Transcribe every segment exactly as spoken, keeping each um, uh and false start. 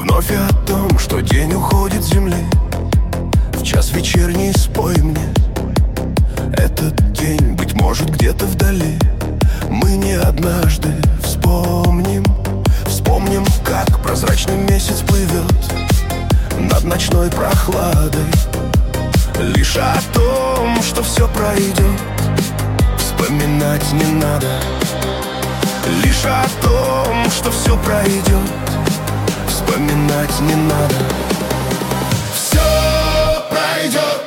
Вновь о том, что день уходит с земли. В час вечерний спой мне. Этот день, быть может, где-то вдали. Мы не однажды вспомним. Вспомним, как прозрачный месяц плывет над ночной прохладой. Лишь о том, что все пройдет, вспоминать не надо. Лишь о том, что все пройдет, вспоминать не надо. Все пройдет,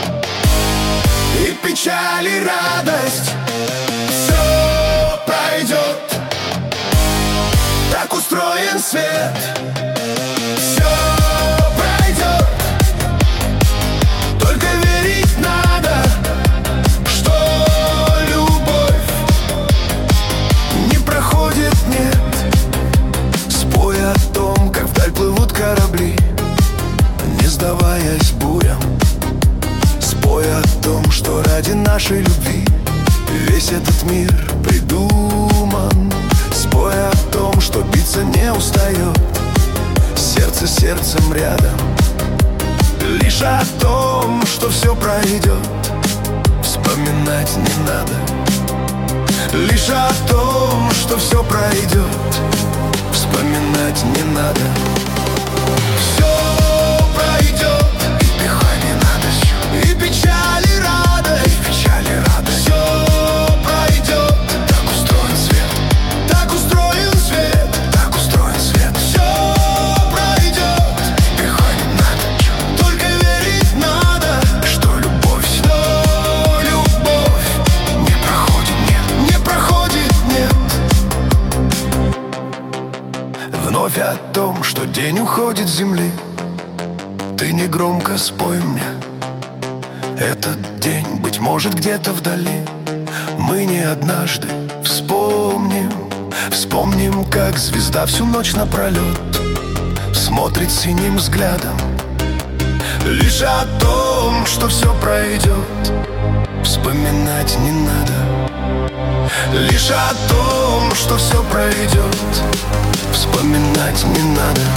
и печаль, и радость. Все пройдет, так устроен свет. Все пройдет, только верить надо, что любовь не проходит, нет. Спой о том, как вдаль плывут корабли, не сдаваясь бурям. Спой о том, что ради нашей любви весь этот мир придуман. Спой о том, что биться не устает сердце сердцем рядом. Лишь о том, что все пройдет, вспоминать не надо. Лишь о том, что все пройдет, вспоминать не надо. Все пройдет, и дыхание надо, и печаль, и радость, и печаль, и радость. Все пройдет, так устроен свет, так устроен свет, так устроен свет. Все пройдет, и дыхание надо, только верить надо, что любовь, что любовь не проходит, нет, не проходит, нет. Вновь о том, что день уходит с земли. Ты негромко спой мне. Этот день, быть может, где-то вдали. Мы не однажды вспомним. Вспомним, как звезда всю ночь напролет смотрит синим взглядом. Лишь о том, что все пройдет, вспоминать не надо. Лишь о том, что все пройдет, вспоминать не надо.